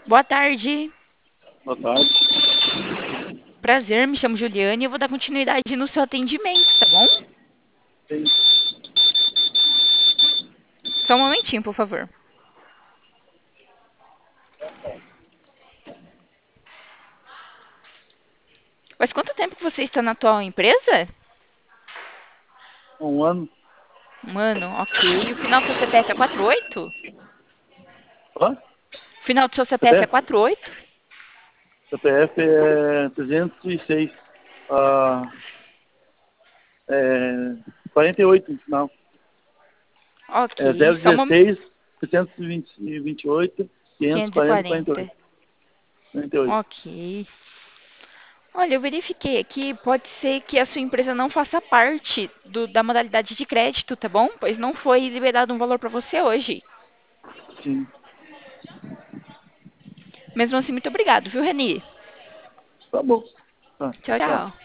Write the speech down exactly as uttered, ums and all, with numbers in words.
Boa tarde. Boa tarde. Prazer, me chamo Juliane e eu vou dar continuidade no seu atendimento, tá bom? Sim. Só um momentinho, por favor. Faz quanto tempo que você está na atual empresa? Um ano. Um ano, ok. O final do seu C P F é quatro oito? Hã? O final do seu C P F é C P F? quatro oito? C P F é trezentos e seis. Ah, é quarenta e oito no final. É Ok, zero só um momento. dezesseis, setecentos e vinte e oito, quinhentos e quarenta, quarenta e oito. quinhentos e quarenta. quarenta e oito. Ok. Olha, eu verifiquei aqui, pode ser que a sua empresa não faça parte do- da modalidade de crédito, tá bom? Pois não foi liberado um valor para você hoje. Sim. Mesmo assim, muito obrigado, viu, Reni? Tá bom. Tá. Tchau, Tchau. tchau.